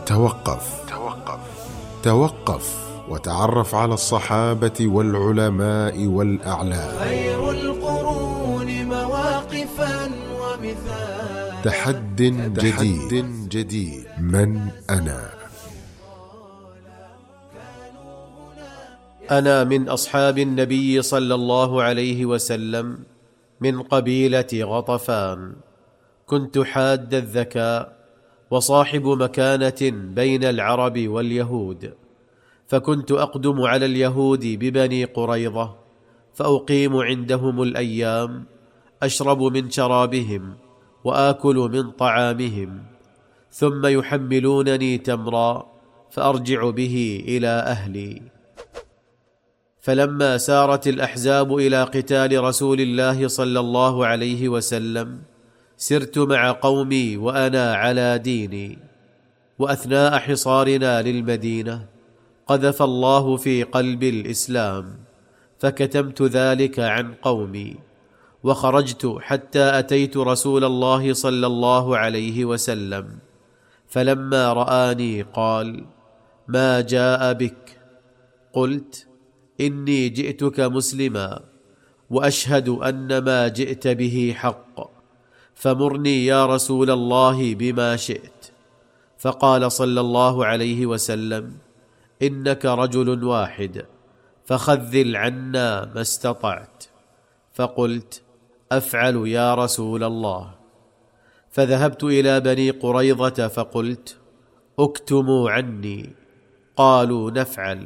توقف وتعرف على الصحابة والعلماء والأعلام. خير القرون مواقفا ومثالا. تحد جديد. من أنا؟ أنا من أصحاب النبي صلى الله عليه وسلم من قبيلة غطفان. كنت حاد الذكاء وصاحب مكانة بين العرب واليهود، فكنت أقدم على اليهود ببني قريظة فأقيم عندهم الأيام، أشرب من شرابهم وآكل من طعامهم، ثم يحملونني تمرا فأرجع به إلى أهلي. فلما سارت الأحزاب إلى قتال رسول الله صلى الله عليه وسلم سرت مع قومي وأنا على ديني. وأثناء حصارنا للمدينة قذف الله في قلبي الإسلام، فكتمت ذلك عن قومي، وخرجت حتى أتيت رسول الله صلى الله عليه وسلم، فلما رآني قال: ما جاء بك؟ قلت: إني جئتك مسلما وأشهد أن ما جئت به حق، فمرني يا رسول الله بما شئت. فقال صلى الله عليه وسلم: إنك رجل واحد، فخذل عنا ما استطعت. فقلت: أفعل يا رسول الله. فذهبت إلى بني قريظة فقلت: اكتموا عني. قالوا: نفعل.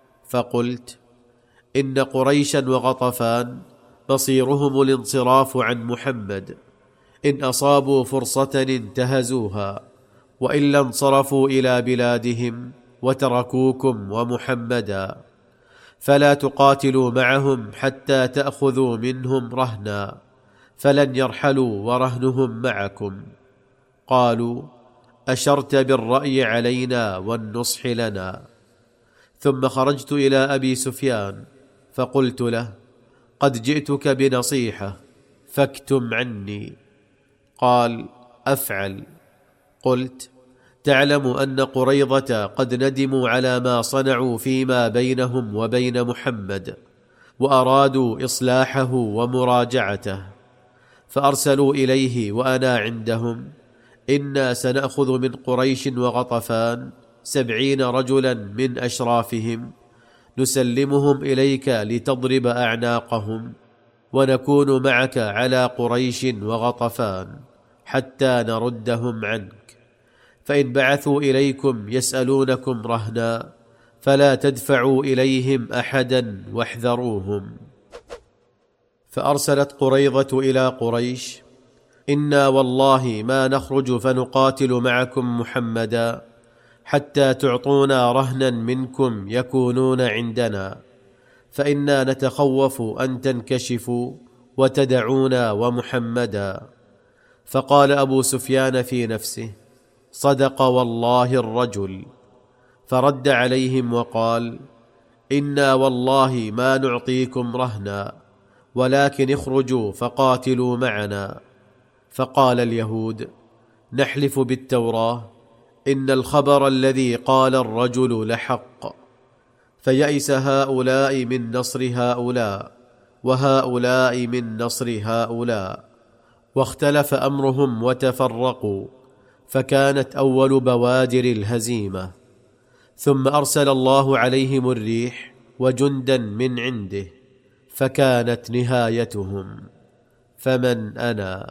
فقلت: إن قريشا وغطفان مصيرهم الانصراف عن محمد، إن أصابوا فرصة انتهزوها، وإلا انصرفوا إلى بلادهم وتركوكم ومحمدا، فلا تقاتلوا معهم حتى تأخذوا منهم رهنا، فلن يرحلوا ورهنهم معكم. قالوا: أشرت بالرأي علينا والنصح لنا. ثم خرجت إلى أبي سفيان فقلت له: قد جئتك بنصيحة فاكتم عني. قال: أفعل. قلت: تعلم أن قريظة قد ندموا على ما صنعوا فيما بينهم وبين محمد، وأرادوا إصلاحه ومراجعته، فأرسلوا إليه وأنا عندهم: إنا سنأخذ من قريش وغطفان 70 رجلا من أشرافهم، نسلمهم إليك لتضرب أعناقهم، ونكون معك على قريش وغطفان حتى نردهم عنك، فإن بعثوا إليكم يسألونكم رهنا فلا تدفعوا إليهم أحدا واحذروهم. فأرسلت قريظة إلى قريش: إنا والله ما نخرج فنقاتل معكم محمدا حتى تعطونا رهنا منكم يكونون عندنا، فإنا نتخوف أن تنكشفوا وتدعونا ومحمدا. فقال أبو سفيان في نفسه: صدق والله الرجل. فرد عليهم وقال: إنا والله ما نعطيكم رهنا، ولكن اخرجوا فقاتلوا معنا. فقال اليهود: نحلف بالتوراة إن الخبر الذي قال الرجل لحق. فيئس هؤلاء من نصر هؤلاء، وهؤلاء من نصر هؤلاء، واختلف أمرهم وتفرقوا، فكانت أول بوادر الهزيمة. ثم أرسل الله عليهم الريح وجندا من عنده، فكانت نهايتهم. فمن أنا؟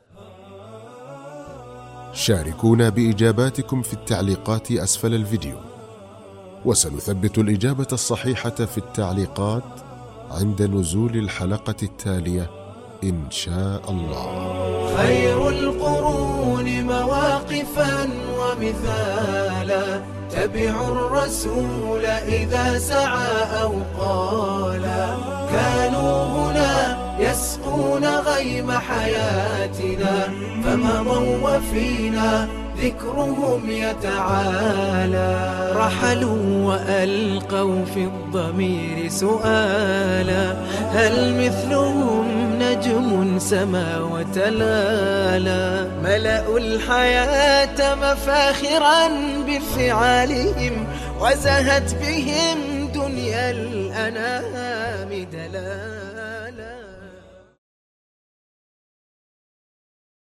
شاركونا بإجاباتكم في التعليقات أسفل الفيديو، وسنثبت الإجابة الصحيحة في التعليقات عند نزول الحلقة التالية إن شاء الله. خير القرون مواقفا ومثالا، تبعوا الرسول إذا سعى أو قالا، كانوا هنا يسقون غيم حياتنا، فمضوا وفينا ذكرهم يتعالى. رحلوا وألقوا في الضمير سؤالا، هل مثلهم نجم سما وتلالا؟ ملأوا الحياة مفاخرا بفعالهم، وزهت بهم دنيا الأنام دلالا.